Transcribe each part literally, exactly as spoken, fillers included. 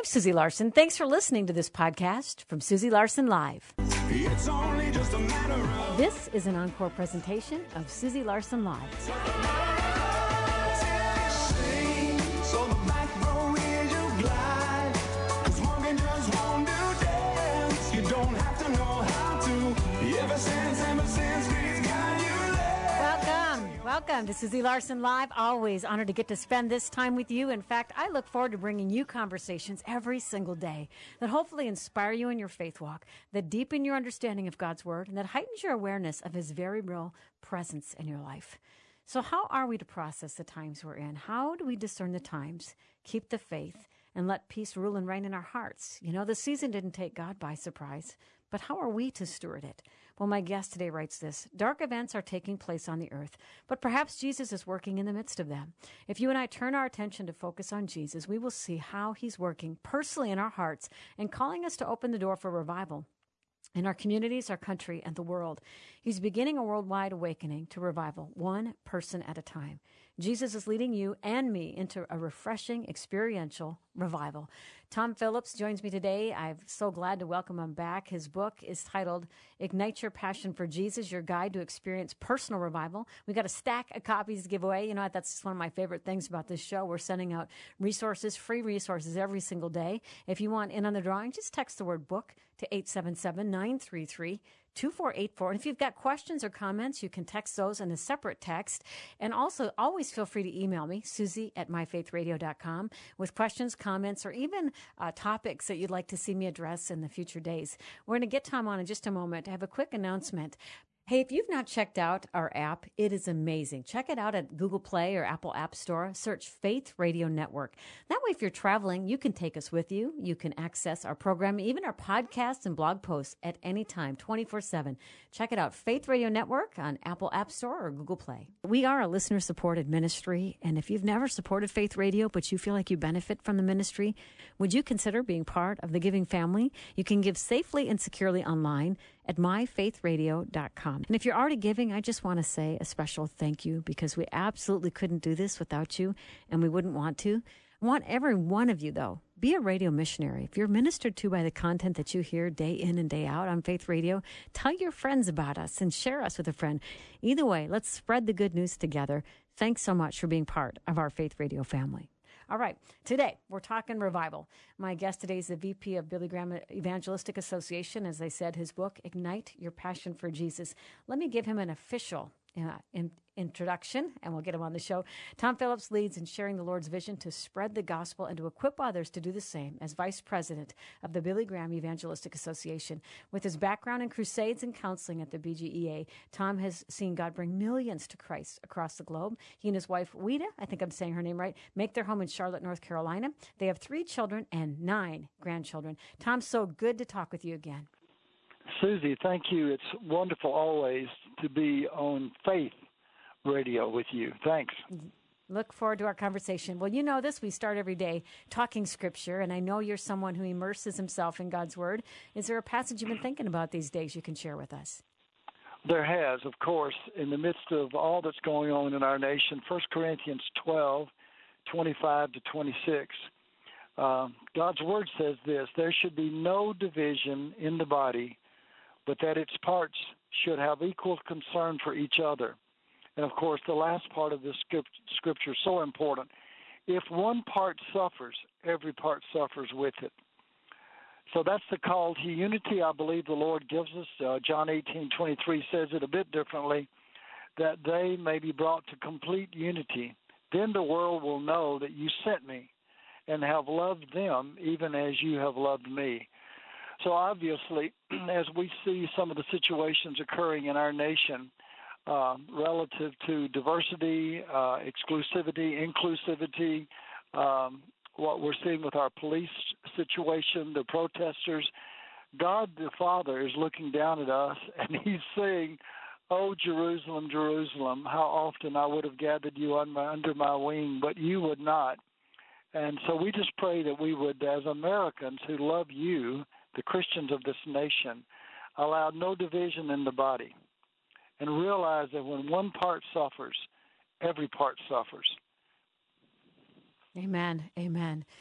I'm Susie Larson. Thanks for listening to this podcast from Susie Larson Live. It's only just a matter of... This is an encore presentation of Susie Larson Live. Welcome to Susie Larson Live. Always honored to get to spend this time with you. In fact, I look forward to bringing you conversations every single day that hopefully inspire you in your faith walk, that deepen your understanding of God's Word, and that heightens your awareness of His very real presence in your life. So how are we to process the times we're in? How do we discern the times, keep the faith, and let peace rule and reign in our hearts? You know, the season didn't take God by surprise, but how are we to steward it? Well, my guest today writes this: dark events are taking place on the earth, but perhaps Jesus is working in the midst of them. If you and I turn our attention to focus on Jesus, we will see how He's working personally in our hearts and calling us to open the door for revival in our communities, our country, and the world. He's beginning a worldwide awakening to revival, one person at a time. Jesus is leading you and me into a refreshing, experiential revival. Tom Phillips joins me today. I'm so glad to welcome him back. His book is titled Ignite Your Passion for Jesus, Your Guide to Experience Personal Revival. We got a stack of copies to give away. You know, that's just one of my favorite things about this show. We're sending out resources, free resources every single day. If you want in on the drawing, just text the word book to eight seven seven, nine three three, two four eight four. And if you've got questions or comments, you can text those in a separate text. And also, always feel free to email me, Susie at my faith radio dot com, with questions, comments, or even uh, topics that you'd like to see me address in the future days. We're going to get Tom on in just a moment. I have a quick announcement. Hey, if you've not checked out our app, it is amazing. Check it out at Google Play or Apple App Store. Search Faith Radio Network. That way, if you're traveling, you can take us with you. You can access our program, even our podcasts and blog posts at any time, twenty-four seven. Check it out, Faith Radio Network on Apple App Store or Google Play. We are a listener-supported ministry, and if you've never supported Faith Radio, but you feel like you benefit from the ministry, would you consider being part of the giving family? You can give safely and securely online at my faith radio dot com. And if you're already giving, I just want to say a special thank you, because we absolutely couldn't do this without you, and we wouldn't want to. I want every one of you, though, be a radio missionary. If you're ministered to by the content that you hear day in and day out on Faith Radio, tell your friends about us and share us with a friend. Either way, let's spread the good news together. Thanks so much for being part of our Faith Radio family. All right, today we're talking revival. My guest today is the V P of Billy Graham Evangelistic Association. As I said, his book, Ignite Your Passion for Jesus. Let me give him an official uh, in, introduction, and we'll get him on the show. Tom Phillips leads in sharing the Lord's vision to spread the gospel and to equip others to do the same as Vice President of the Billy Graham Evangelistic Association. With his background in crusades and counseling at the B G E A, Tom has seen God bring millions to Christ across the globe. He and his wife, Wida, I think I'm saying her name right, make their home in Charlotte, North Carolina. They have three children and nine grandchildren. Tom, so good to talk with you again. Susie, thank you. It's wonderful always to be on Faith Radio with you. Thanks. Look forward to our conversation. Well, you know this, we start every day talking Scripture, and I know you're someone who immerses himself in God's Word. Is there a passage you've been thinking about these days you can share with us? There has, of course, in the midst of all that's going on in our nation. First Corinthians twelve, twenty-five to twenty-six. Uh, God's Word says this: there should be no division in the body, but that its parts should have equal concern for each other. And, of course, the last part of this scripture is so important. If one part suffers, every part suffers with it. So that's the call to unity I believe the Lord gives us. Uh, John eighteen twenty-three says it a bit differently, that they may be brought to complete unity. Then the world will know that you sent me and have loved them even as you have loved me. So obviously, as we see some of the situations occurring in our nation, Uh, relative to diversity, uh, exclusivity, inclusivity, um, what we're seeing with our police situation, the protesters, God the Father is looking down at us, and He's saying, "Oh, Jerusalem, Jerusalem, how often I would have gathered you on my, under my wing, but you would not." And so we just pray that we would, as Americans who love you, the Christians of this nation, allow no division in the body, and realize that when one part suffers, every part suffers. Amen. Amen.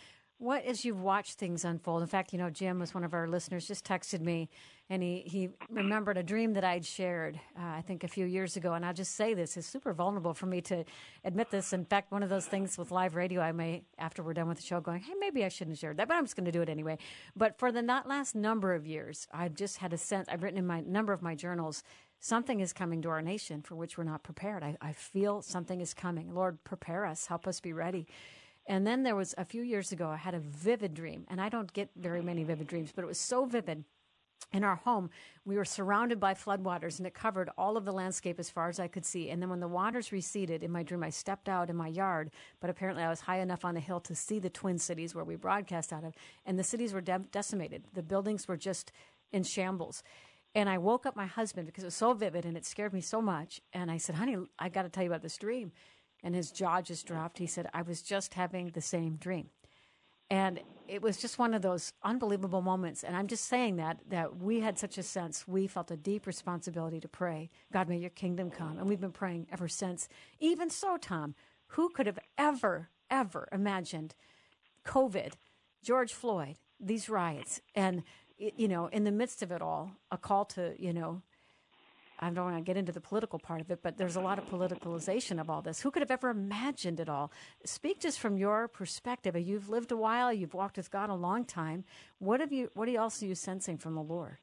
What, as you've watched things unfold, in fact, you know, Jim was one of our listeners, just texted me, and he, he remembered a dream that I'd shared, uh, I think, a few years ago. And I'll just say this, it's super vulnerable for me to admit this. In fact, one of those things with live radio, I may, after we're done with the show, going, hey, maybe I shouldn't have shared that, but I'm just going to do it anyway. But for the not last number of years, I've just had a sense, I've written in my number of my journals, something is coming to our nation for which we're not prepared. I, I feel something is coming. Lord, prepare us. Help us be ready. And then there was, a few years ago, I had a vivid dream. And I don't get very many vivid dreams, but it was so vivid. In our home, we were surrounded by floodwaters, and it covered all of the landscape as far as I could see. And then when the waters receded, in my dream, I stepped out in my yard, but apparently I was high enough on the hill to see the Twin Cities where we broadcast out of, and the cities were de- decimated. The buildings were just in shambles. And I woke up my husband because it was so vivid, and it scared me so much. And I said, honey, I got to tell you about this dream. And his jaw just dropped. He said, I was just having the same dream. And it was just one of those unbelievable moments. And I'm just saying that, that we had such a sense. We felt a deep responsibility to pray, God, may your kingdom come. And we've been praying ever since. Even so, Tom, who could have ever, ever imagined COVID, George Floyd, these riots, and, you know, in the midst of it all, a call to, you know, I don't want to get into the political part of it, but there's a lot of politicalization of all this. Who could have ever imagined it all? Speak just from your perspective. You've lived a while. You've walked with God a long time. What have you? What else are you sensing from the Lord?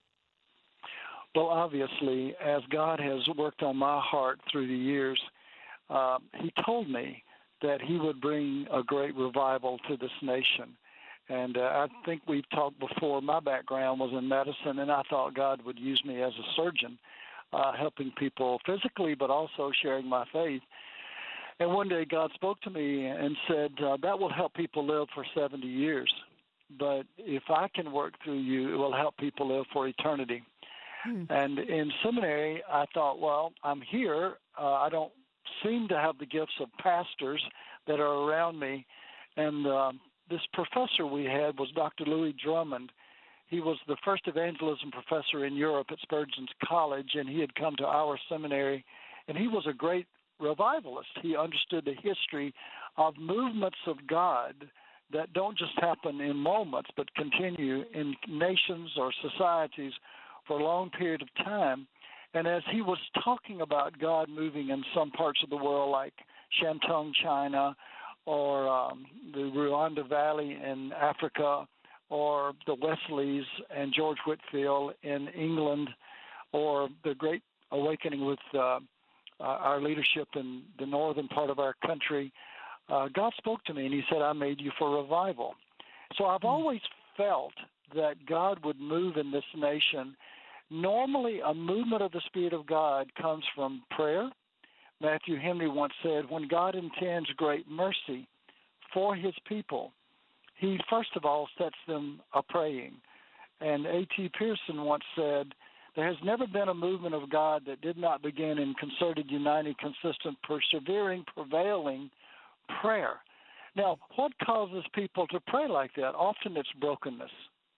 Well, obviously, as God has worked on my heart through the years, uh, He told me that He would bring a great revival to this nation. And uh, I think we've talked before. My background was in medicine, and I thought God would use me as a surgeon. Uh, helping people physically, but also sharing my faith. And one day God spoke to me and said, uh, that will help people live for seventy years. But if I can work through you, it will help people live for eternity. Hmm. And in seminary, I thought, well, I'm here. Uh, I don't seem to have the gifts of pastors that are around me. And uh, this professor we had was Doctor Louis Drummond. He was the first evangelism professor in Europe at Spurgeon's College, and he had come to our seminary, and he was a great revivalist. He understood the history of movements of God that don't just happen in moments, but continue in nations or societies for a long period of time. And as he was talking about God moving in some parts of the world, like Shantung, China, or um, the Rwanda Valley in Africa, or the Wesleys and George Whitefield in England, or the Great Awakening with uh, uh, our leadership in the northern part of our country, uh, God spoke to me, and He said, I made you for revival. So I've always felt that God would move in this nation. Normally, a movement of the Spirit of God comes from prayer. Matthew Henry once said, when God intends great mercy for His people, He, first of all, sets them a-praying. And A T Pearson once said, there has never been a movement of God that did not begin in concerted, united, consistent, persevering, prevailing prayer. Now, what causes people to pray like that? Often it's brokenness.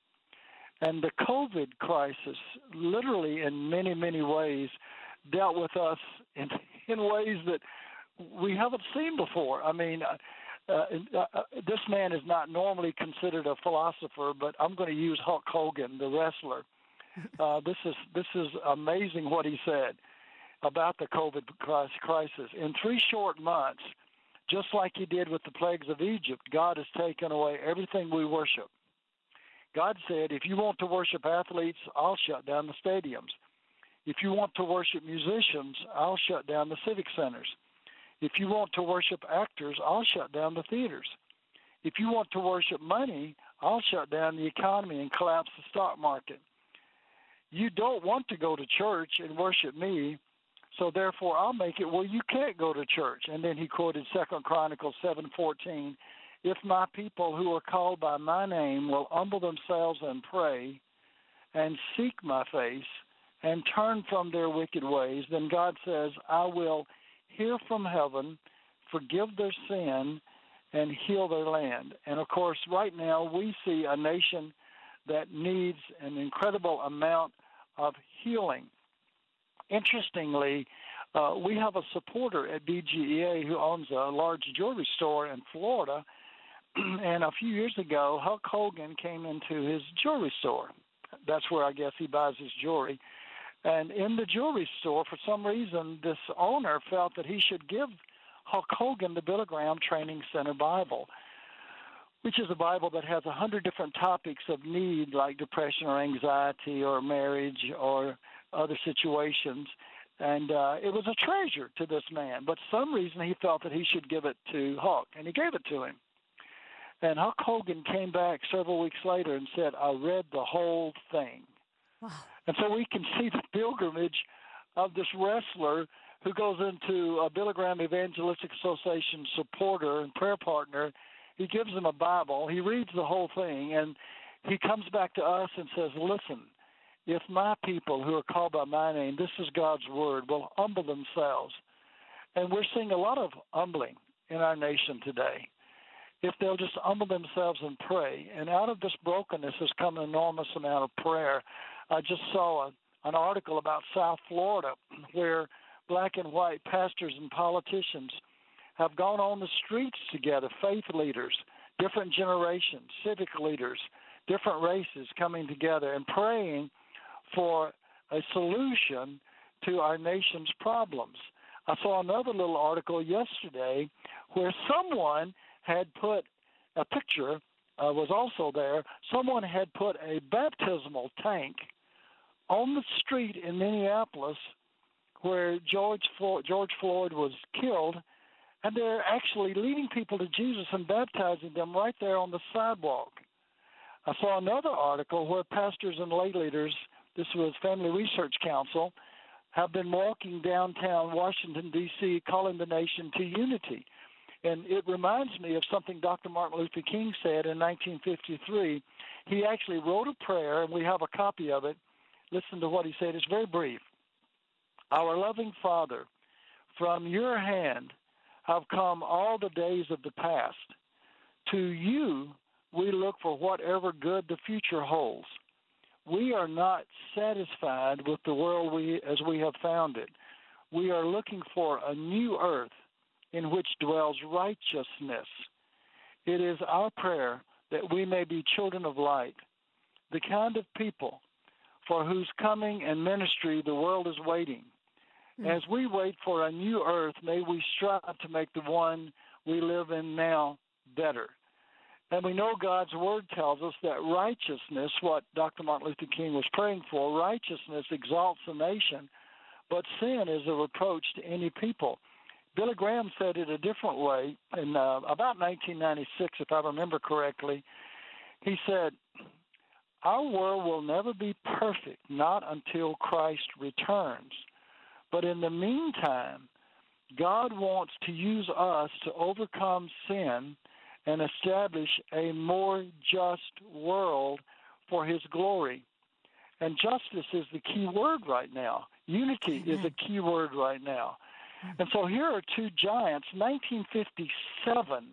And the COVID crisis, literally in many, many ways, dealt with us in, in ways that we haven't seen before. I mean, Uh, uh, this man is not normally considered a philosopher, but I'm going to use Hulk Hogan, the wrestler. Uh, this is this is amazing what he said about the COVID crisis. In three short months, just like He did with the plagues of Egypt, God has taken away everything we worship. God said, if you want to worship athletes, I'll shut down the stadiums. If you want to worship musicians, I'll shut down the civic centers. If you want to worship actors, I'll shut down the theaters. If you want to worship money, I'll shut down the economy and collapse the stock market. You don't want to go to church and worship me, so therefore I'll make it where you can't go to church. And then he quoted Second Chronicles seven fourteen, if my people who are called by my name will humble themselves and pray and seek my face and turn from their wicked ways, then God says, I will hear from heaven, forgive their sin, and heal their land. And, of course, right now we see a nation that needs an incredible amount of healing. Interestingly, uh, we have a supporter at B G E A who owns a large jewelry store in Florida, and a few years ago, Hulk Hogan came into his jewelry store. That's where I guess he buys his jewelry. And in the jewelry store, for some reason, this owner felt that he should give Hulk Hogan the Billy Graham Training Center Bible, which is a Bible that has a hundred different topics of need, like depression or anxiety or marriage or other situations. And uh, it was a treasure to this man. But for some reason, he felt that he should give it to Hulk, and he gave it to him. And Hulk Hogan came back several weeks later and said, I read the whole thing. Wow. And so we can see the pilgrimage of this wrestler who goes into a Billy Graham Evangelistic Association supporter and prayer partner. He gives him a Bible. He reads the whole thing, and he comes back to us and says, listen, if my people who are called by my name, this is God's word, will humble themselves. And we're seeing a lot of humbling in our nation today. If they'll just humble themselves and pray. And out of this brokenness has come an enormous amount of prayer. I just saw a, an article about South Florida where black and white pastors and politicians have gone on the streets together, faith leaders, different generations, civic leaders, different races coming together and praying for a solution to our nation's problems. I saw another little article yesterday where someone had put a picture, uh, was also there, someone had put a baptismal tank on the street in Minneapolis where George Floyd, George Floyd was killed, and they're actually leading people to Jesus and baptizing them right there on the sidewalk. I saw another article where pastors and lay leaders, this was Family Research Council, have been walking downtown Washington, D C, calling the nation to unity. And it reminds me of something Doctor Martin Luther King said in nineteen fifty-three. He actually wrote a prayer, and we have a copy of it. Listen to what he said. It's very brief. Our loving Father, from your hand have come all the days of the past. To you we look for whatever good the future holds. We are not satisfied with the world we as we have found it. We are looking for a new earth in which dwells righteousness. It is our prayer that we may be children of light, the kind of people for whose coming and ministry the world is waiting. Mm. As we wait for a new earth, may we strive to make the one we live in now better. And we know God's word tells us that righteousness, what Doctor Martin Luther King was praying for, righteousness exalts a nation, but sin is a reproach to any people. Billy Graham said it a different way in uh, about nineteen ninety-six, if I remember correctly. He said, our world will never be perfect, not until Christ returns. But in the meantime, God wants to use us to overcome sin and establish a more just world for his glory. And justice is the key word right now. Unity Amen. Is a key word right now. And so here are two giants. nineteen fifty-seven,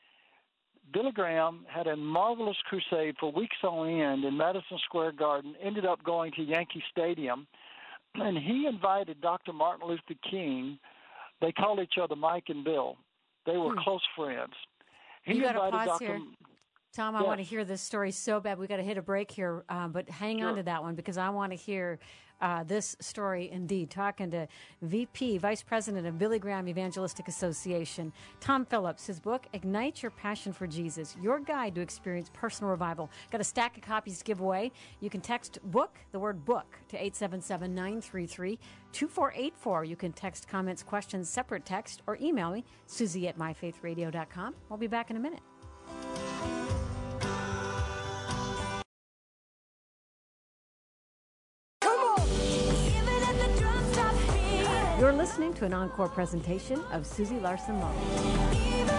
Billy Graham had a marvelous crusade for weeks on end in Madison Square Garden, ended up going to Yankee Stadium, and he invited Doctor Martin Luther King. They called each other Mike and Bill. They were hmm. close friends. He you got to invited pause Doctor here. Tom, I yes. want to hear this story so bad. We got to hit a break here, um, but hang sure. on to that one because I want to hear uh, this story indeed. Talking to V P, Vice President of Billy Graham Evangelistic Association, Tom Phillips. His book, Ignite Your Passion for Jesus, Your Guide to Experience Personal Revival. Got a stack of copies to give away. You can text book, the word book, to eight seven seven, nine three three, two four eight four. You can text comments, questions, separate text, or email me, Susie at my faith radio dot com. We'll be back in a minute. You're listening to an encore presentation of Susie Larson Live.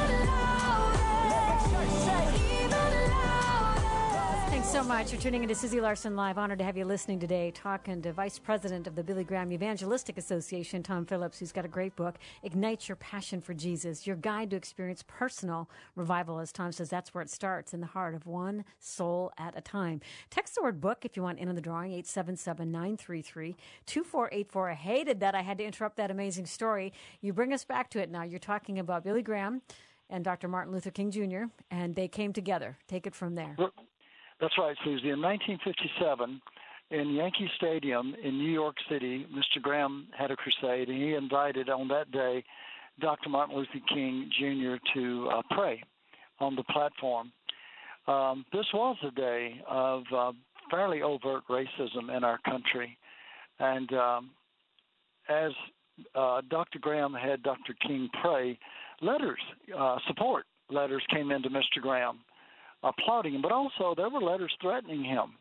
Thanks so much for tuning into Susie Larson Live. Honored to have you listening today, talking to Vice President of the Billy Graham Evangelistic Association, Tom Phillips, who's got a great book, Ignite Your Passion for Jesus, Your Guide to Experience Personal Revival. As Tom says, that's where it starts, in the heart of one soul at a time. Text the word book if you want in on the drawing, eight seven seven, nine three three, two four eight four. I hated that I had to interrupt that amazing story. You bring us back to it now. You're talking about Billy Graham and Doctor Martin Luther King Junior, and they came together. Take it from there. That's right, Susie. In nineteen fifty-seven, in Yankee Stadium in New York City, Mister Graham had a crusade, and he invited on that day Doctor Martin Luther King Junior to uh, pray on the platform. Um, this was a day of uh, fairly overt racism in our country, and um, as uh, Doctor Graham had Doctor King pray, letters, uh, support letters came into Mister Graham, applauding him, but also there were letters threatening him.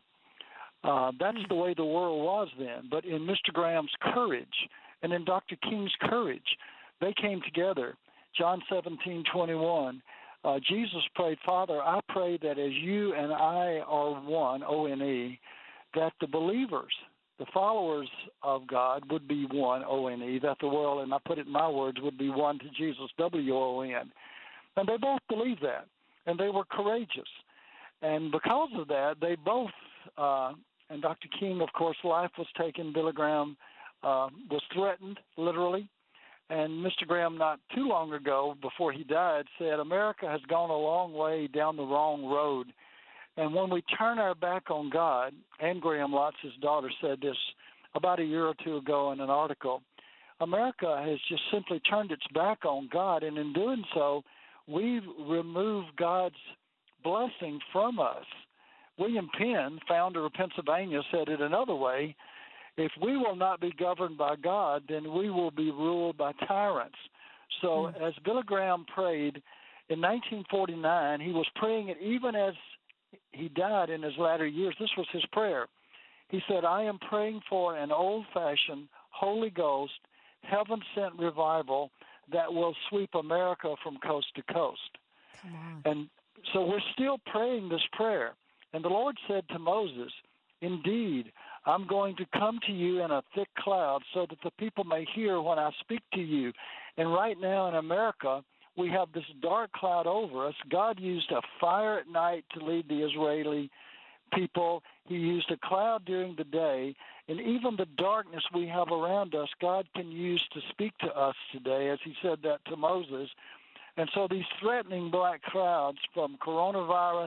Uh, that's the way the world was then. But in Mister Graham's courage and in Doctor King's courage, they came together. John seventeen twenty-one, uh, Jesus prayed, Father, I pray that as you and I are one, O N E, that the believers, the followers of God would be one, O N E, that the world, and I put it in my words, would be one to Jesus, W O N. And they both believed that, and they were courageous. And because of that, they both, uh, and Doctor King, of course, life was taken. Billy Graham uh, was threatened, literally. And Mister Graham, not too long ago, before he died, said, America has gone a long way down the wrong road. And when we turn our back on God, Anne Graham Lotz, his daughter, said this about a year or two ago in an article, America has just simply turned its back on God, and in doing so, we've removed God's blessing from us. William Penn, founder of Pennsylvania, said it another way, if we will not be governed by God, then we will be ruled by tyrants. So mm. as Billy Graham prayed in nineteen forty-nine, he was praying it even as he died in his latter years. This was his prayer. He said, I am praying for an old-fashioned, Holy Ghost, heaven-sent revival that will sweep America from coast to coast. Come on. And so we're still praying this prayer. And the Lord said to Moses, indeed, I'm going to come to you in a thick cloud so that the people may hear when I speak to you. And right now in America, we have this dark cloud over us. God used a fire at night to lead the Israeli people. He used a cloud during the day. And even the darkness we have around us, God can use to speak to us today, as he said that to Moses. And so these threatening black clouds, from coronavirus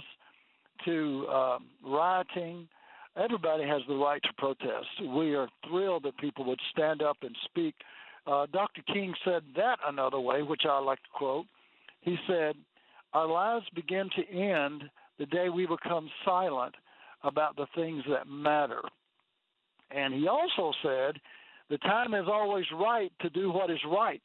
to uh, rioting, everybody has the right to protest. We are thrilled that people would stand up and speak. Uh, Doctor King said that another way, which I like to quote. He said, our lives begin to end the day we become silent about the things that matter. And he also said, the time is always right to do what is right.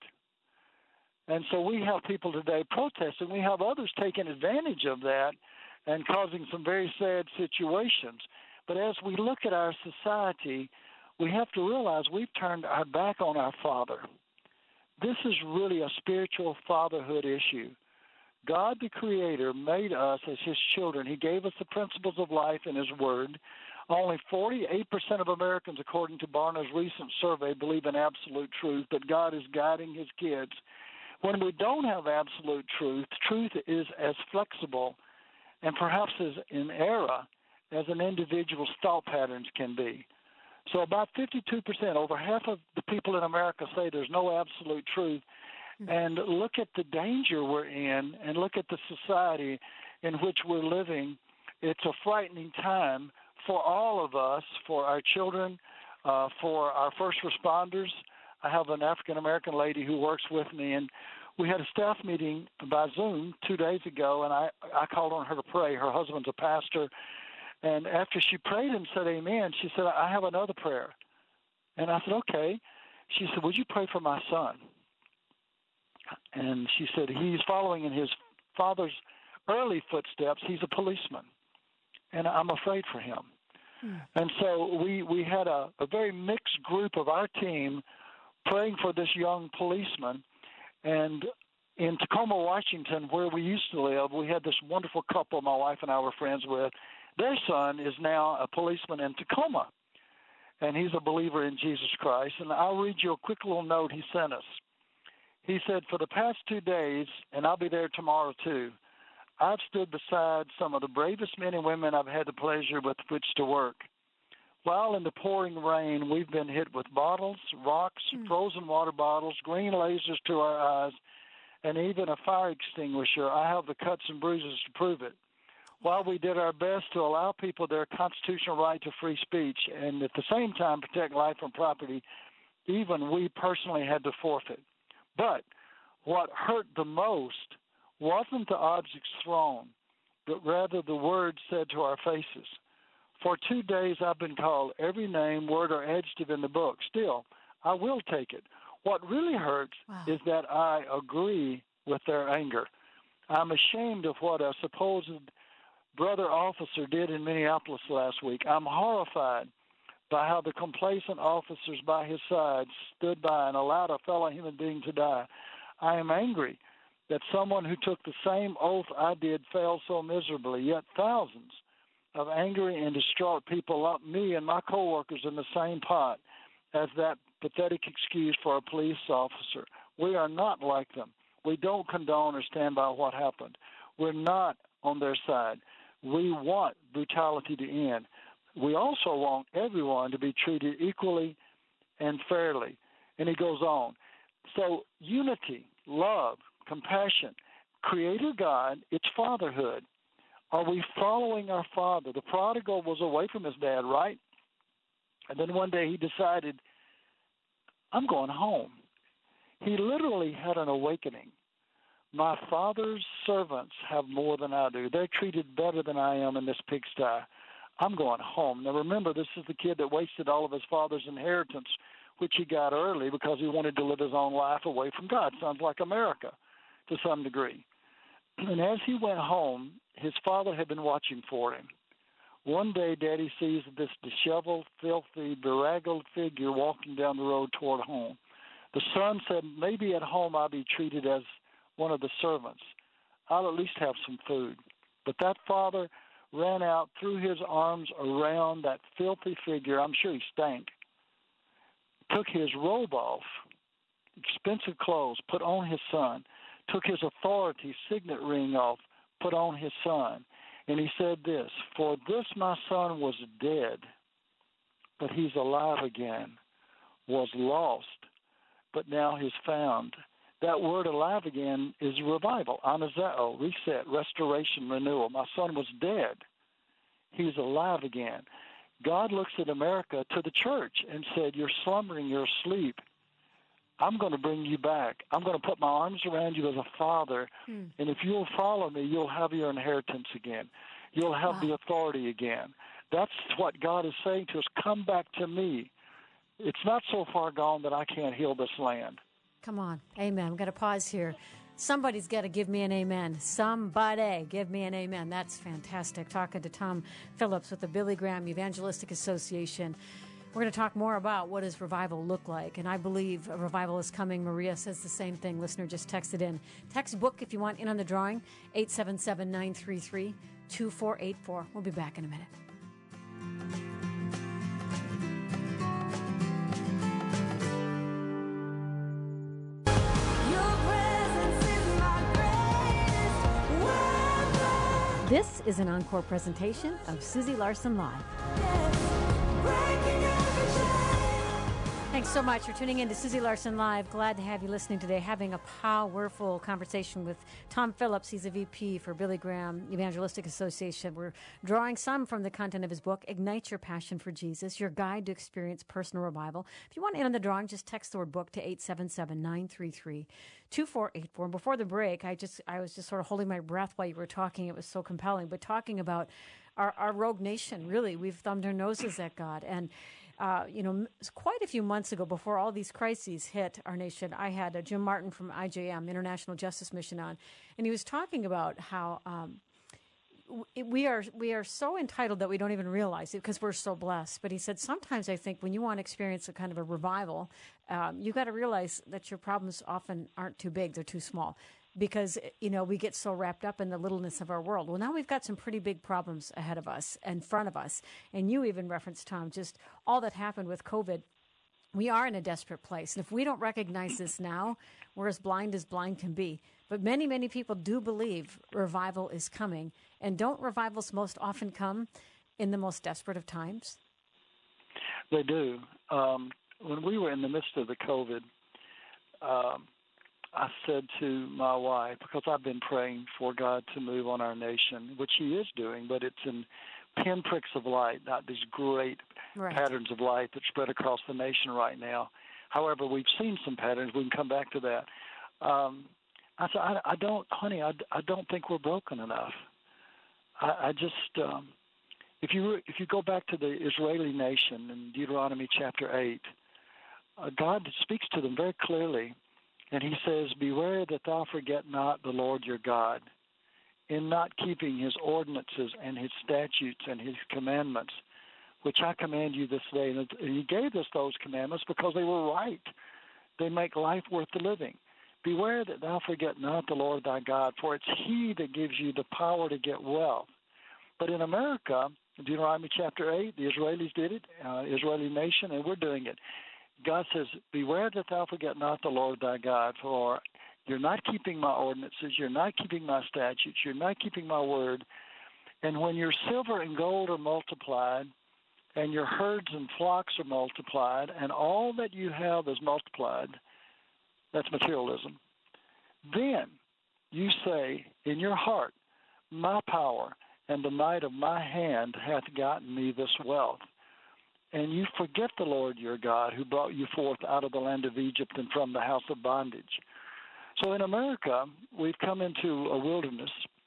And so we have people today protesting. We have others taking advantage of that and causing some very sad situations. But as we look at our society, we have to realize we've turned our back on our Father. This is really a spiritual fatherhood issue. God, the Creator, made us as his children. He gave us the principles of life in his word. Only forty-eight percent of Americans, according to Barna's recent survey, believe in absolute truth, that God is guiding his kids. When we don't have absolute truth, truth is as flexible and perhaps as in error as an individual's thought patterns can be. So about fifty-two percent, over half of the people in America say there's no absolute truth. And look at the danger we're in, and look at the society in which we're living. It's a frightening time for all of us, for our children, uh, for our first responders. I have an African-American lady who works with me, and we had a staff meeting by Zoom two days ago, and I, I called on her to pray. Her husband's a pastor. And after she prayed and said amen, she said, I have another prayer. And I said, okay. She said, would you pray for my son? And she said, he's following in his father's early footsteps. He's a policeman, and I'm afraid for him. Hmm. And so we, we had a, a very mixed group of our team praying for this young policeman. And in Tacoma, Washington, where we used to live, we had this wonderful couple my wife and I were friends with. Their son is now a policeman in Tacoma, and he's a believer in Jesus Christ. And I'll read you a quick little note he sent us. He said, for the past two days, and I'll be there tomorrow too, I've stood beside some of the bravest men and women I've had the pleasure with which to work. While in the pouring rain, we've been hit with bottles, rocks, mm. frozen water bottles, green lasers to our eyes, and even a fire extinguisher. I have the cuts and bruises to prove it. While we did our best to allow people their constitutional right to free speech and at the same time protect life and property, even we personally had to forfeit. But what hurt the most wasn't the objects thrown, but rather the words said to our faces. For two days I've been called every name, word, or adjective in the book. Still, I will take it. What really hurts wow. is that I agree with their anger. I'm ashamed of what a supposed brother officer did in Minneapolis last week. I'm horrified by how the complacent officers by his side stood by and allowed a fellow human being to die. I am angry that someone who took the same oath I did failed so miserably, yet thousands of angry and distraught people lump me and my coworkers in the same pot as that pathetic excuse for a police officer. We are not like them. We don't condone or stand by what happened. We're not on their side. We want brutality to end. We also want everyone to be treated equally and fairly. And he goes on. So unity, love, compassion, Creator God, it's fatherhood. Are we following our Father? The prodigal was away from his dad, right? And then one day he decided, I'm going home. He literally had an awakening. My Father's servants have more than I do. They're treated better than I am in this pigsty. I'm going home. Now remember, this is the kid that wasted all of his father's inheritance, which he got early because he wanted to live his own life away from God. Sounds like America to some degree. And as he went home, his father had been watching for him. One day, Daddy sees this disheveled, filthy, bedraggled figure walking down the road toward home. The son said, maybe at home I'll be treated as one of the servants. I'll at least have some food. But that father ran out, threw his arms around that filthy figure. I'm sure he stank. Took his robe off, expensive clothes, put on his son. Took his authority signet ring off, put on his son. And he said this, for this my son was dead, but he's alive again, was lost, but now he's found. That word alive again is revival, anazao, reset, restoration, renewal. My son was dead. He's alive again. God looks at America, to the church, and said, you're slumbering, you're asleep. I'm going to bring you back. I'm going to put my arms around you as a father, hmm. and if you'll follow me, you'll have your inheritance again. You'll have wow. the authority again. That's what God is saying to us. Come back to me. It's not so far gone that I can't heal this land. Come on. Amen. I'm going to pause here. Somebody's got to give me an amen. Somebody give me an amen. That's fantastic. Talking to Tom Phillips with the Billy Graham Evangelistic Association. We're going to talk more about what does revival look like, and I believe a revival is coming. Maria says the same thing. Listener just texted in. Text book if you want in on the drawing, eight seven seven, nine three three, two four eight four. We'll be back in a minute. This is an encore presentation of Susie Larson Live. Thanks so much for tuning in to Susie Larson Live. Glad to have you listening today, having a powerful conversation with Tom Phillips. He's a V P for Billy Graham Evangelistic Association. We're drawing some from the content of his book, Ignite Your Passion for Jesus, Your Guide to Experience Personal Revival. If you want in on the drawing, just text the word book to eight seven seven, nine three three, two four eight four. And before the break, I just I was just sort of holding my breath while you were talking. It was so compelling. But talking about our, our rogue nation, really, we've thumbed our noses at God. And Uh, you know, quite a few months ago, before all these crises hit our nation, I had uh, Jim Martin from I J M, International Justice Mission, on, and he was talking about how um, we are we are so entitled that we don't even realize it because we're so blessed. But he said sometimes I think when you want to experience a kind of a revival, um, you got to realize that your problems often aren't too big; they're too small. Because, you know, we get so wrapped up in the littleness of our world. Well, now we've got some pretty big problems ahead of us, in front of us. And you even referenced, Tom, just all that happened with COVID. We are in a desperate place. And if we don't recognize this now, we're as blind as blind can be. But many, many people do believe revival is coming. And don't revivals most often come in the most desperate of times? They do. Um, when we were in the midst of the COVID, um, I said to my wife, because I've been praying for God to move on our nation, which he is doing, but it's in pinpricks of light, not these great right. patterns of light that spread across the nation right now. However, we've seen some patterns. We can come back to that. Um, I said, I, I don't, honey, I, I don't think we're broken enough. I, I just, um, if you if you go back to the Israeli nation in Deuteronomy chapter eight, uh, God speaks to them very clearly, and he says, beware that thou forget not the Lord your God, in not keeping his ordinances and his statutes and his commandments, which I command you this day. And he gave us those commandments because they were right. They make life worth the living. Beware that thou forget not the Lord thy God, for it's he that gives you the power to get wealth. But in America, Deuteronomy chapter eight, the Israelis did it, uh, Israeli nation, and we're doing it. God says, beware that thou forget not the Lord thy God, for you're not keeping my ordinances, you're not keeping my statutes, you're not keeping my word. And when your silver and gold are multiplied, and your herds and flocks are multiplied, and all that you have is multiplied, that's materialism, then you say in your heart, my power and the might of my hand hath gotten me this wealth. And you forget the Lord your God, who brought you forth out of the land of Egypt and from the house of bondage. So in America, we've come into a wilderness.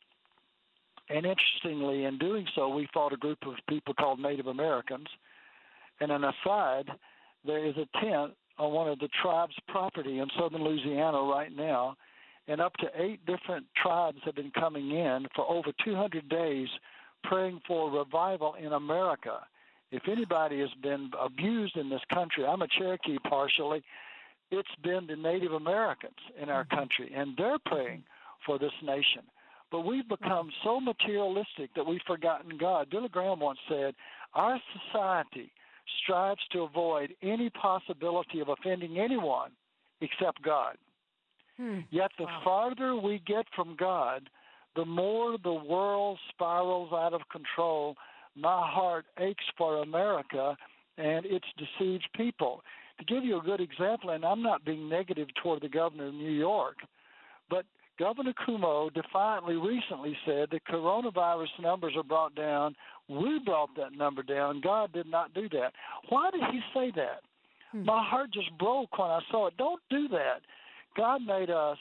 And interestingly, in doing so, we fought a group of people called Native Americans. And on the side, there is a tent on one of the tribes' property in southern Louisiana right now. And up to eight different tribes have been coming in for over two hundred days praying for revival in America. If anybody has been abused in this country, I'm a Cherokee partially, it's been the Native Americans in our country, and they're praying for this nation. But we've become so materialistic that we've forgotten God. Billy Graham once said, our society strives to avoid any possibility of offending anyone except God. Hmm. Yet the wow. farther we get from God, the more the world spirals out of control. My heart aches for America and its deceived people. To give you a good example, and I'm not being negative toward the governor of New York, but Governor Cuomo defiantly recently said that coronavirus numbers are brought down. We brought that number down. God did not do that. Why did he say that? Hmm. My heart just broke when I saw it. Don't do that. God made us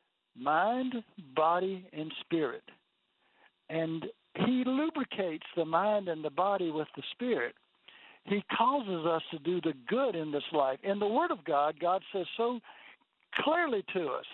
mind, body, and spirit. And he lubricates the mind and the body with the spirit. He causes us to do the good in this life. In the Word of God, God says so clearly to us,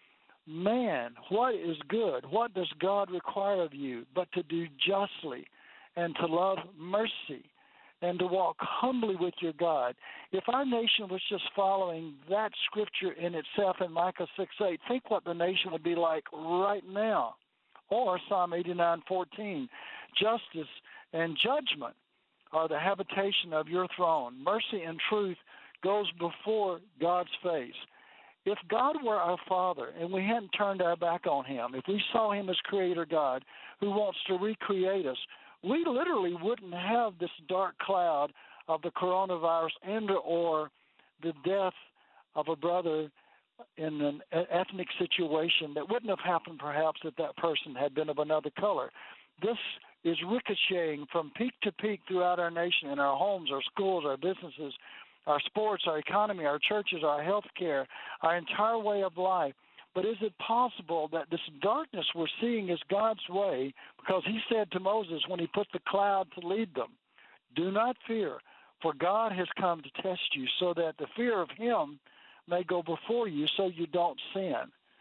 man, what is good? What does God require of you but to do justly and to love mercy and to walk humbly with your God? If our nation was just following that scripture in itself in Micah six eight, think what the nation would be like right now. Or Psalm eighty-nine fourteen, justice and judgment are the habitation of your throne. Mercy and truth goes before God's face. If God were our Father and we hadn't turned our back on him, if we saw him as Creator God who wants to recreate us, we literally wouldn't have this dark cloud of the coronavirus and or the death of a brother in an ethnic situation that wouldn't have happened perhaps if that person had been of another color. This is ricocheting from peak to peak throughout our nation, in our homes, our schools, our businesses, our sports, our economy, our churches, our health care, our entire way of life. But is it possible that this darkness we're seeing is God's way? Because he said to Moses when he put the cloud to lead them, do not fear, for God has come to test you so that the fear of him may go before you so you don't sin.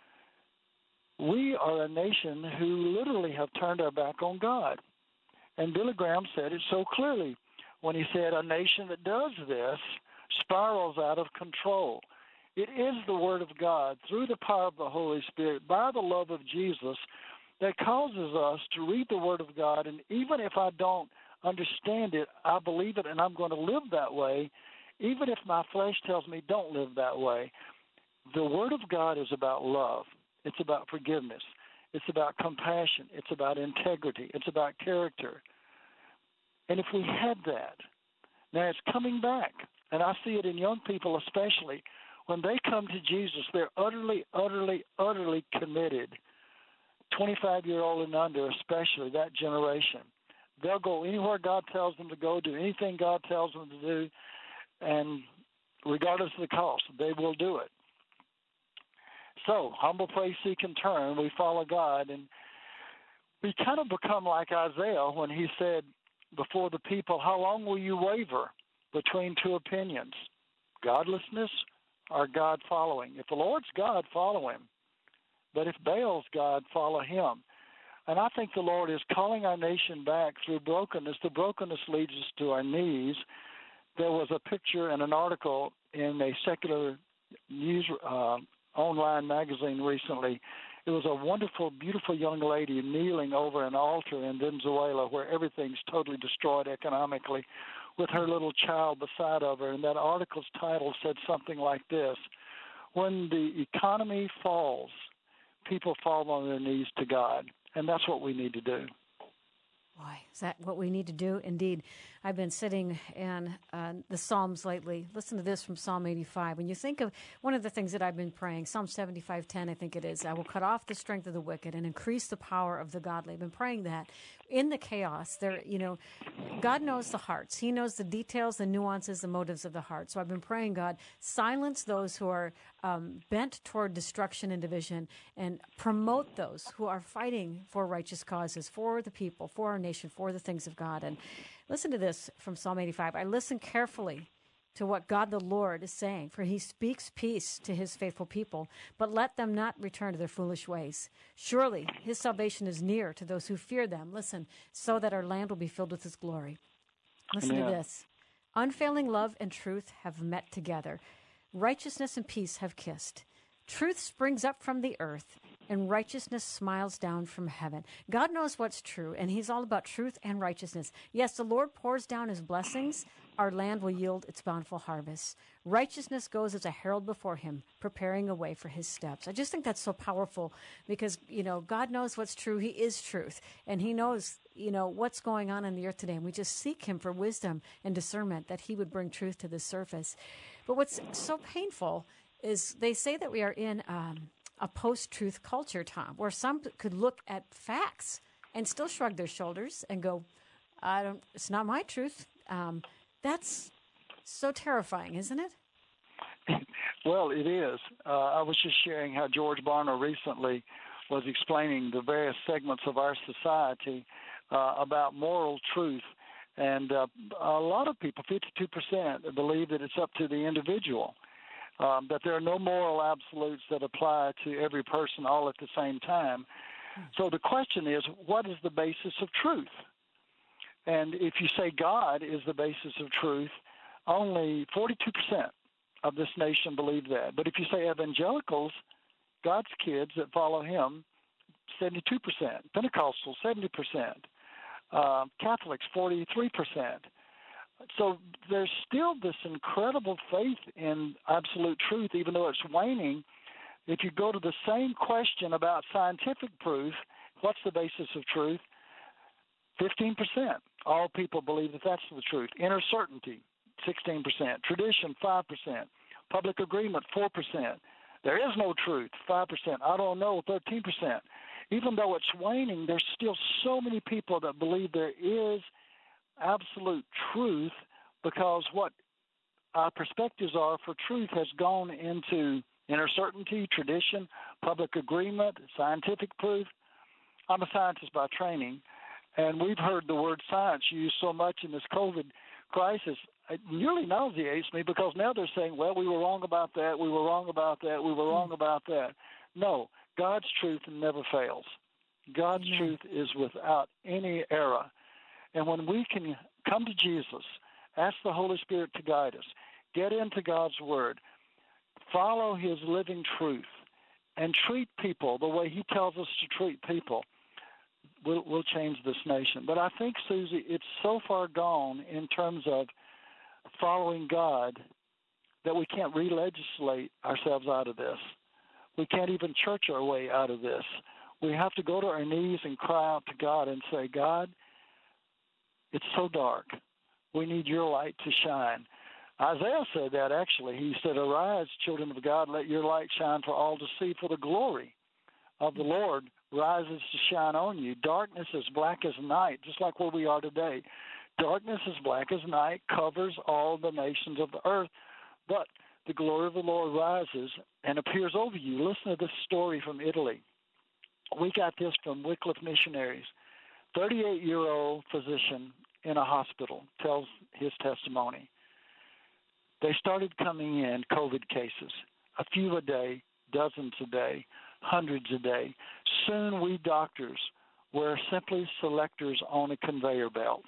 We are a nation who literally have turned our back on God. And Billy Graham said it so clearly when he said a nation that does this spirals out of control. It is the Word of God through the power of the Holy Spirit by the love of Jesus that causes us to read the Word of God. And even if I don't understand it, I believe it and I'm going to live that way. Even if my flesh tells me don't live that way, the Word of God is about love. It's about forgiveness. It's about compassion. It's about integrity. It's about character. And if we had that, now it's coming back, and I see it in young people especially. When they come to Jesus, they're utterly, utterly, utterly committed. twenty-five-year-old and under, especially that generation. They'll go anywhere God tells them to go, do anything God tells them to do, and regardless of the cost, they will do it. So, humble, pray, seek, and turn. We follow God, and we kind of become like Isaiah when he said before the people, how long will you waver between two opinions, godlessness or God following? If the Lord's God, follow him. But if Baal's God, follow him. And I think the Lord is calling our nation back through brokenness. The brokenness leads us to our knees. There was a picture and an article in a secular news uh, online magazine recently. It was a wonderful, beautiful young lady kneeling over an altar in Venezuela where everything's totally destroyed economically with her little child beside of her. And that article's title said something like this: when the economy falls, people fall on their knees to God. And that's what we need to do. Boy, is that what we need to do? Indeed. I've been sitting in uh, the Psalms lately. Listen to this from Psalm eighty-five. When you think of one of the things that I've been praying, Psalm seventy-five ten, I think it is, I will cut off the strength of the wicked and increase the power of the godly. I've been praying that. In the chaos, there, you know, God knows the hearts. He knows the details, the nuances, the motives of the heart. So I've been praying, God, silence those who are um, bent toward destruction and division, and promote those who are fighting for righteous causes, for the people, for our nation, for the things of God. And listen to this from Psalm eighty-five. I listen carefully to what God the Lord is saying, for he speaks peace to his faithful people, but let them not return to their foolish ways. Surely his salvation is near to those who fear them. Listen, so that our land will be filled with his glory. Listen Amen. to this. Unfailing love and truth have met together. Righteousness and peace have kissed. Truth springs up from the earth, and righteousness smiles down from heaven. God knows what's true, and he's all about truth and righteousness. Yes, the Lord pours down his blessings. Our land will yield its bountiful harvest. Righteousness goes as a herald before him, preparing a way for his steps. I just think that's so powerful because, you know, God knows what's true. He is truth, and he knows, you know, what's going on in the earth today. And we just seek him for wisdom and discernment that he would bring truth to the surface. But what's so painful is they say that we are in um, a post-truth culture, Tom, where some could look at facts and still shrug their shoulders and go, "I don't. It's not my truth." Um, that's so terrifying, isn't it? Well, it is. Uh, I was just sharing how George Barna recently was explaining the various segments of our society uh, about moral truth. And uh, a lot of people, fifty-two percent, believe that it's up to the individual. Um, that there are no moral absolutes that apply to every person all at the same time. So the question is, what is the basis of truth? And if you say God is the basis of truth, only forty-two percent of this nation believe that. But if you say evangelicals, God's kids that follow him, seventy-two percent. Pentecostals, seventy percent. Uh, Catholics, forty-three percent. So there's still this incredible faith in absolute truth, even though it's waning. If you go to the same question about scientific proof, what's the basis of truth? fifteen percent. All people believe that that's the truth. Inner certainty, sixteen percent. Tradition, five percent. Public agreement, four percent. There is no truth, five percent. I don't know, thirteen percent. Even though it's waning, there's still so many people that believe there is absolute truth, because what our perspectives are for truth has gone into inner certainty, tradition, public agreement, scientific proof. I'm a scientist by training, and we've heard the word science used so much in this COVID crisis. It nearly nauseates me, because now they're saying, well, we were wrong about that, we were wrong about that, we were wrong about that. No, God's truth never fails. God's Amen. Truth is without any error. And when we can come to Jesus, ask the Holy Spirit to guide us, get into God's Word, follow his living truth, and treat people the way he tells us to treat people, we'll, we'll change this nation. But I think, Susie, it's so far gone in terms of following God that we can't re-legislate ourselves out of this. We can't even church our way out of this. We have to go to our knees and cry out to God and say, God, it's so dark. We need your light to shine. Isaiah said that, actually. He said, "Arise, children of God, let your light shine for all to see, for the glory of the Lord rises to shine on you. Darkness as black as night," just like where we are today. "Darkness as black as night covers all the nations of the earth, but the glory of the Lord rises and appears over you." Listen to this story from Italy. We got this from Wycliffe Missionaries. thirty-eight-year-old physician in a hospital tells his testimony. They started coming in, COVID cases, a few a day, dozens a day, hundreds a day. Soon we doctors were simply selectors on a conveyor belt.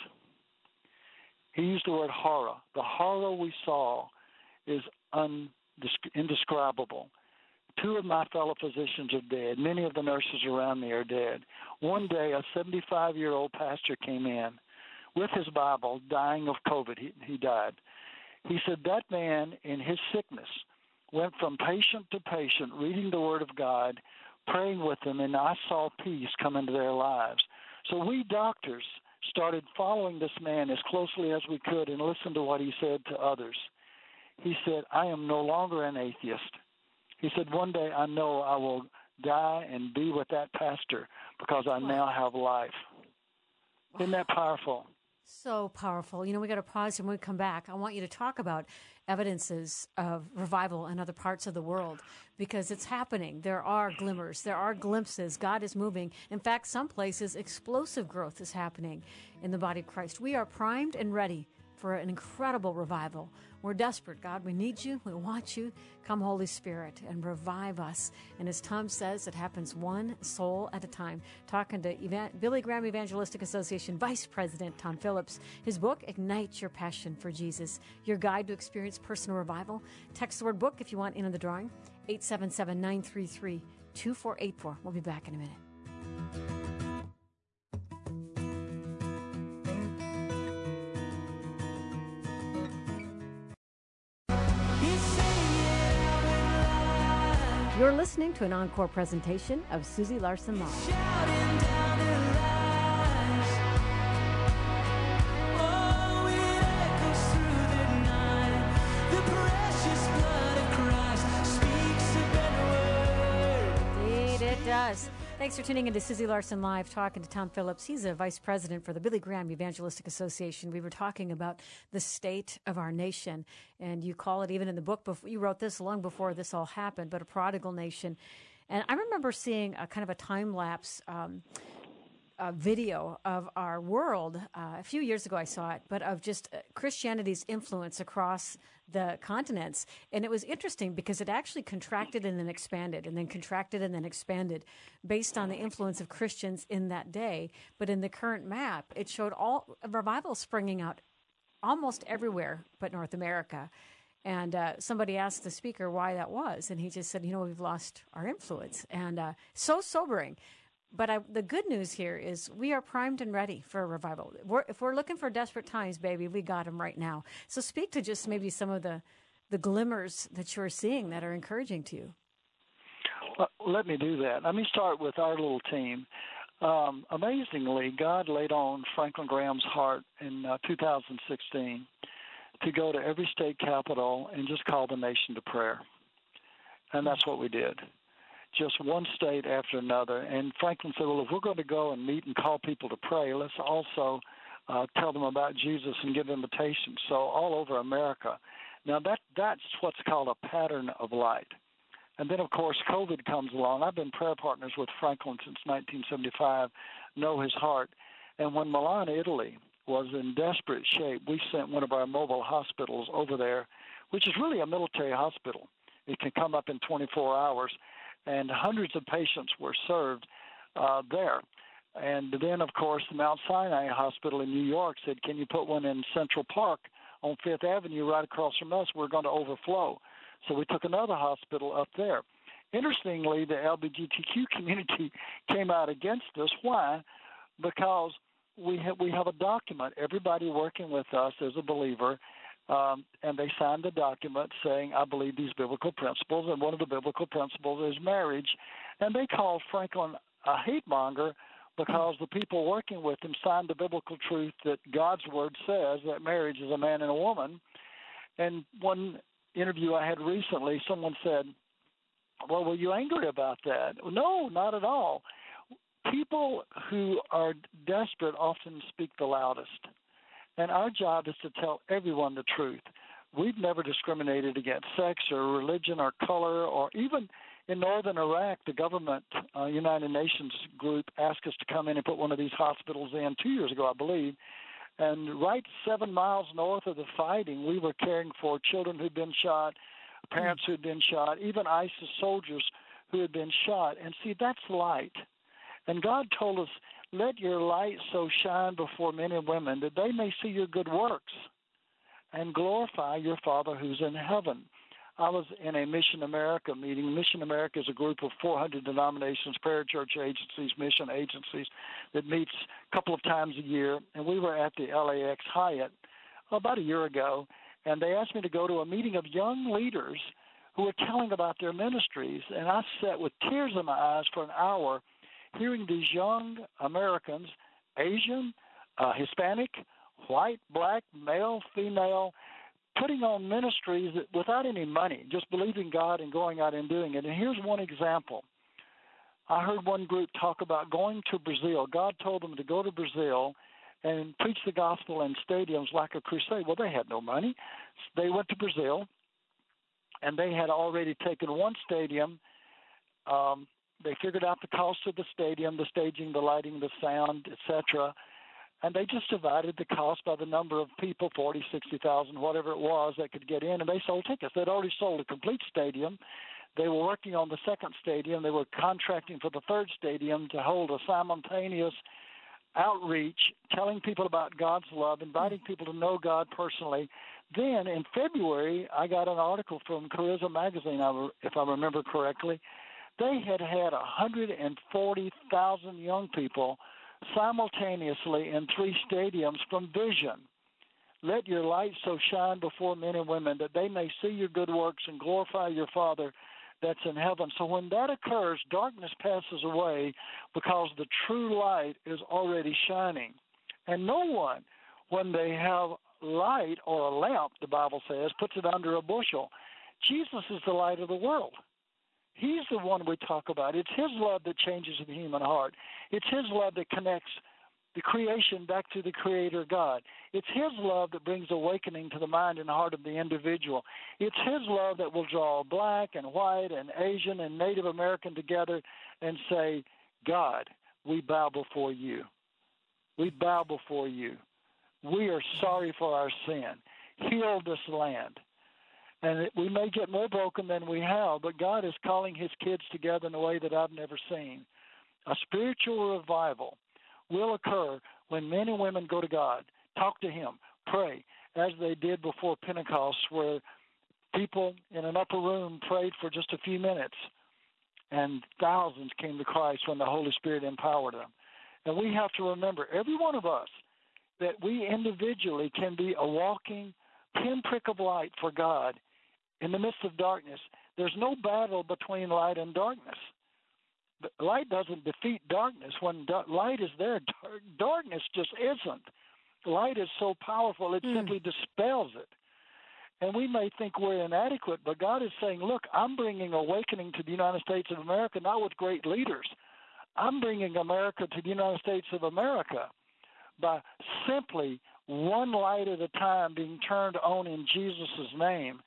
He used the word horror. The horror we saw is indescribable. Two of my fellow physicians are dead. Many of the nurses around me are dead. One day, a seventy-five-year-old pastor came in with his Bible, dying of COVID. He, he died. He said that man, in his sickness, went from patient to patient, reading the Word of God, praying with them, and I saw peace come into their lives. So we doctors started following this man as closely as we could and listened to what he said to others. He said, "I am no longer an atheist." He said, "One day I know I will die and be with that pastor because I now have life." Isn't that powerful? So powerful. You know, we got to pause, and when we come back, I want you to talk about evidences of revival in other parts of the world, because it's happening. There are glimmers. There are glimpses. God is moving. In fact, some places, explosive growth is happening in the body of Christ. We are primed and ready for an incredible revival. We're desperate. God, we need you. We want you. Come, Holy Spirit, and revive us. And as Tom says, it happens one soul at a time. Talking to Evan- Billy Graham Evangelistic Association Vice President Tom Phillips. His book, Ignite Your Passion for Jesus, your guide to experience personal revival. Text the word book if you want in on the drawing. eight seven seven, nine three three, two four eight four. We'll be back in a minute. You're listening to an encore presentation of Susie Larson Live. Indeed, it does. Thanks for tuning in to Susie Larson Live, talking to Tom Phillips. He's a vice president for the Billy Graham Evangelistic Association. We were talking about the state of our nation, and you call it, even in the book, before, you wrote this long before this all happened, but a prodigal nation. And I remember seeing a kind of a time-lapse um, uh, video of our world. Uh, a few years ago I saw it, but of just uh, Christianity's influence across the continents. And it was interesting because it actually contracted and then expanded and then contracted and then expanded based on the influence of Christians in that day. But in the current map, it showed all revival springing out almost everywhere but North America. And uh, somebody asked the speaker why that was. And he just said, you know, we've lost our influence. And uh, so sobering. But I, the good news here is we are primed and ready for a revival. We're, if we're looking for desperate times, baby, we got them right now. So speak to just maybe some of the, the glimmers that you're seeing that are encouraging to you. Well, let me do that. Let me start with our little team. Um, amazingly, God laid on Franklin Graham's heart in uh, two thousand sixteen to go to every state capital and just call the nation to prayer. And that's what we did. Just one state after another. And Franklin said, well, if we're going to go and meet and call people to pray, let's also uh, tell them about Jesus and give invitations. So all over America. Now, that that's what's called a pattern of light. And then, of course, COVID comes along. I've been prayer partners with Franklin since nineteen seventy-five, know his heart. And when Milan, Italy, was in desperate shape, we sent one of our mobile hospitals over there, which is really a military hospital. It can come up in twenty-four hours. And hundreds of patients were served uh, there. And then, of course, the Mount Sinai Hospital in New York said, can you put one in Central Park on Fifth Avenue right across from us? We're going to overflow. So we took another hospital up there. Interestingly, the L G B T Q community came out against us. Why? Because we have, we have a document. Everybody working with us is a believer. Um, and they signed a document saying, I believe these biblical principles, and one of the biblical principles is marriage. And they called Franklin a hate monger because the people working with him signed the biblical truth that God's word says that marriage is a man and a woman. And one interview I had recently, someone said, well, were you angry about that? No, not at all. People who are desperate often speak the loudest. And our job is to tell everyone the truth. We've never discriminated against sex or religion or color, or even in northern Iraq, the government, uh, United Nations group, asked us to come in and put one of these hospitals in two years ago, I believe. And right seven miles north of the fighting, we were caring for children who'd been shot, parents who'd been shot, even ISIS soldiers who had been shot. And see, that's light. And God told us, let your light so shine before men and women that they may see your good works and glorify your Father who's in heaven. I was in a Mission America meeting. Mission America is a group of four hundred denominations, parachurch agencies, mission agencies that meets a couple of times a year. And we were at the L A X Hyatt about a year ago, and they asked me to go to a meeting of young leaders who were telling about their ministries. And I sat with tears in my eyes for an hour hearing these young Americans, Asian, uh, Hispanic, white, black, male, female, putting on ministries that, without any money, just believing God and going out and doing it. And here's one example. I heard one group talk about going to Brazil. God told them to go to Brazil and preach the gospel in stadiums like a crusade. Well, they had no money. They went to Brazil, and they had already taken one stadium. Um, they figured out the cost of the stadium, the staging, the lighting, the sound, et cetera, and they just divided the cost by the number of people, forty, sixty thousand, whatever it was, that could get in, and they sold tickets. They'd already sold a complete stadium. They were working on the second stadium. They were contracting for the third stadium to hold a simultaneous outreach, telling people about God's love, inviting people to know God personally. Then in February, I got an article from Charisma Magazine, if I remember correctly. They had had one hundred forty thousand young people simultaneously in three stadiums from Vision. Let your light so shine before men and women that they may see your good works and glorify your Father that's in heaven. So when that occurs, darkness passes away because the true light is already shining. And no one, when they have light or a lamp, the Bible says, puts it under a bushel. Jesus is the light of the world. He's the one we talk about. It's his love that changes the human heart. It's his love that connects the creation back to the Creator God. It's his love that brings awakening to the mind and heart of the individual. It's his love that will draw black and white and Asian and Native American together and say, God, we bow before you. We bow before you. We are sorry for our sin. Heal this land. And it, we may get more broken than we have, but God is calling his kids together in a way that I've never seen. A spiritual revival will occur when men and women go to God, talk to him, pray, as they did before Pentecost, where people in an upper room prayed for just a few minutes, and thousands came to Christ when the Holy Spirit empowered them. And we have to remember, every one of us, that we individually can be a walking pinprick of light for God in the midst of darkness. There's no battle between light and darkness. But light doesn't defeat darkness. When da- light is there, dar- darkness just isn't. Light is so powerful, it mm. simply dispels it. And we may think we're inadequate, but God is saying, look, I'm bringing awakening to the United States of America, not with great leaders. I'm bringing America to the United States of America by simply one light at a time being turned on in Jesus' name.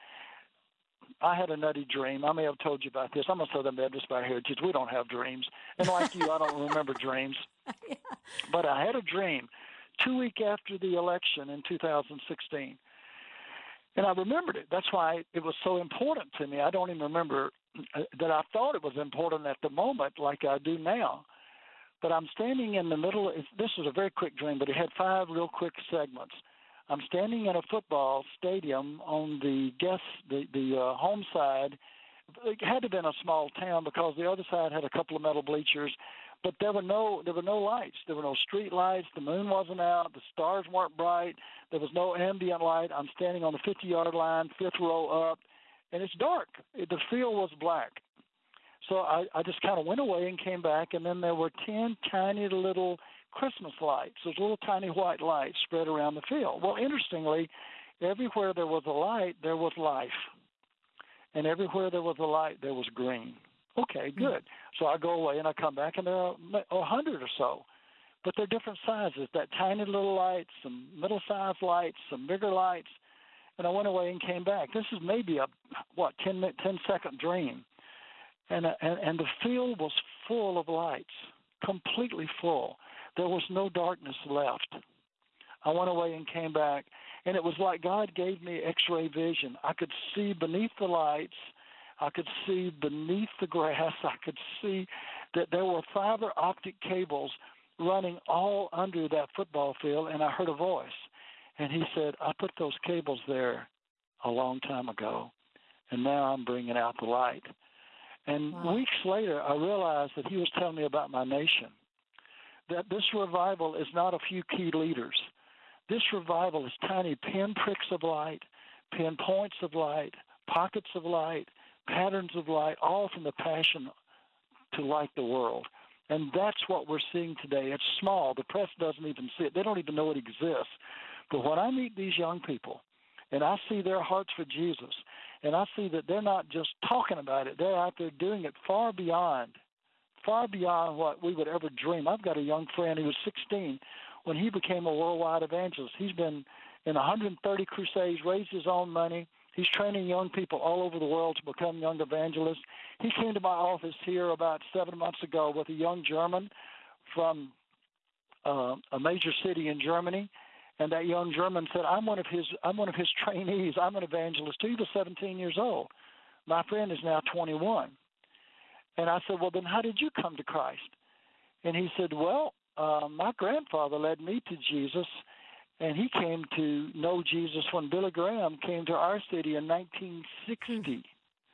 I had a nutty dream. I may have told you about this. I'm a Southern Baptist by heritage. We don't have dreams. And like you, I don't remember dreams. Yeah. But I had a dream two weeks after the election in two thousand sixteen. And I remembered it. That's why it was so important to me. I don't even remember that I thought it was important at the moment like I do now. But I'm standing in the middle. This was a very quick dream, but it had five real quick segments. I'm standing in a football stadium on the guest, the, the uh, home side. It had to have been a small town because the other side had a couple of metal bleachers, but there were no there were no lights. There were no street lights. The moon wasn't out. The stars weren't bright. There was no ambient light. I'm standing on the fifty-yard line, fifth row up, and it's dark. The field was black. So I, I just kind of went away and came back, and then there were ten tiny little Christmas lights, those little tiny white lights spread around the field. Well, interestingly, everywhere there was a light, there was life. And everywhere there was a light, there was green. Okay, good. So I go away and I come back, and there are a hundred or so. But they're different sizes, that tiny little light, some middle-sized lights, some bigger lights. And I went away and came back. This is maybe a, what, ten, ten second dream. And, and, and the field was full of lights, completely full. There was no darkness left. I went away and came back, and it was like God gave me X-ray vision. I could see beneath the lights. I could see beneath the grass. I could see that there were fiber optic cables running all under that football field, and I heard a voice. And he said, I put those cables there a long time ago, and now I'm bringing out the light. And wow. Weeks later, I realized that he was telling me about my nation, that this revival is not a few key leaders. This revival is tiny pinpricks of light, pinpoints of light, pockets of light, patterns of light, all from the passion to light the world. And that's what we're seeing today. It's small. The press doesn't even see it. They don't even know it exists. But when I meet these young people and I see their hearts for Jesus, and I see that they're not just talking about it, they're out there doing it far beyond, far beyond what we would ever dream. I've got a young friend who was sixteen when he became a worldwide evangelist. He's been in one hundred thirty crusades, raised his own money. He's training young people all over the world to become young evangelists. He came to my office here about seven months ago with a young German from uh, a major city in Germany. And that young German said, I'm one of his I'm one of his trainees. I'm an evangelist too. He was seventeen years old. My friend is now twenty-one. And I said, well, then how did you come to Christ? And he said, well, uh, my grandfather led me to Jesus, and he came to know Jesus when Billy Graham came to our city in nineteen sixty.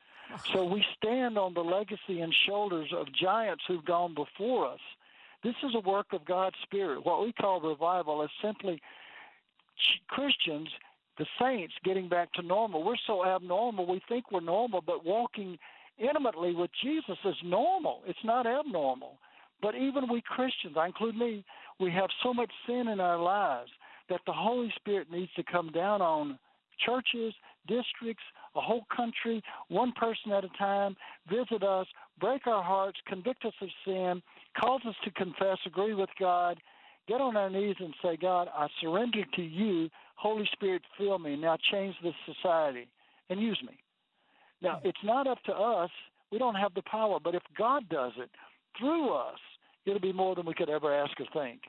So we stand on the legacy and shoulders of giants who've gone before us. This is a work of God's Spirit. What we call revival is simply Christians, the saints, getting back to normal. We're so abnormal, we think we're normal, but walking intimately with Jesus is normal. It's not abnormal. But even we Christians, I include me, we have so much sin in our lives that the Holy Spirit needs to come down on churches, districts, a whole country, one person at a time, visit us, break our hearts, convict us of sin, cause us to confess, agree with God, get on our knees and say, God, I surrender to you. Holy Spirit, fill me. Now change this society and use me. Now, it's not up to us. We don't have the power. But if God does it through us, it'll be more than we could ever ask or think.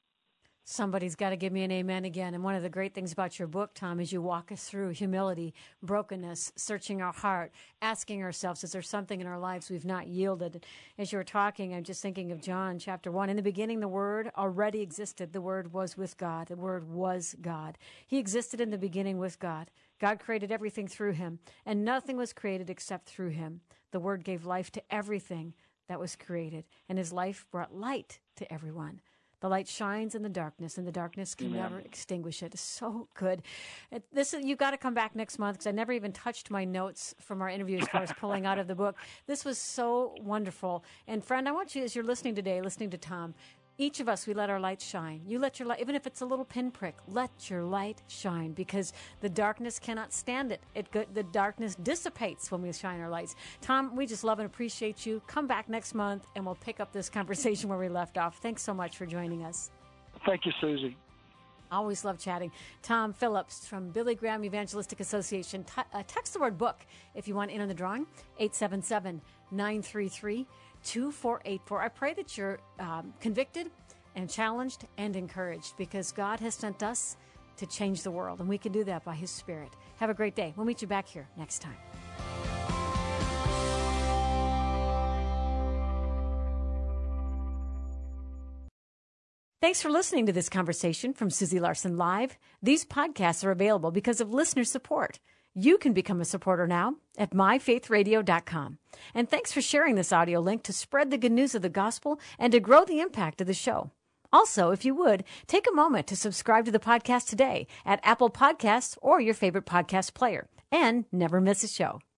Somebody's got to give me an amen again. And one of the great things about your book, Tom, is you walk us through humility, brokenness, searching our heart, asking ourselves, is there something in our lives we've not yielded? As you were talking, I'm just thinking of John chapter one. In the beginning, the Word already existed. The Word was with God. The Word was God. He existed in the beginning with God. God created everything through him, and nothing was created except through him. The Word gave life to everything that was created, and his life brought light to everyone. The light shines in the darkness, and the darkness can Amen. Never extinguish it. It's so good. It, this is, you got to come back next month, because I never even touched my notes from our interview as far as pulling out of the book. This was so wonderful. And friend, I want you, as you're listening today, listening to Tom, each of us, we let our light shine. You let your light, even if it's a little pinprick, let your light shine, because the darkness cannot stand it. It the darkness dissipates when we shine our lights. Tom, we just love and appreciate you. Come back next month, and we'll pick up this conversation where we left off. Thanks so much for joining us. Thank you, Susie. Always love chatting. Tom Phillips from Billy Graham Evangelistic Association. T- uh, text the word book if you want in on the drawing, eight seven seven, nine three three, two four eight four. I pray that you're um, convicted and challenged and encouraged, because God has sent us to change the world, and we can do that by his Spirit. Have a great day. We'll meet you back here next time. Thanks for listening to this conversation from Susie Larson Live. These podcasts are available because of listener support. You can become a supporter now at my faith radio dot com. And thanks for sharing this audio link to spread the good news of the gospel and to grow the impact of the show. Also, if you would, take a moment to subscribe to the podcast today at Apple Podcasts or your favorite podcast player, and never miss a show.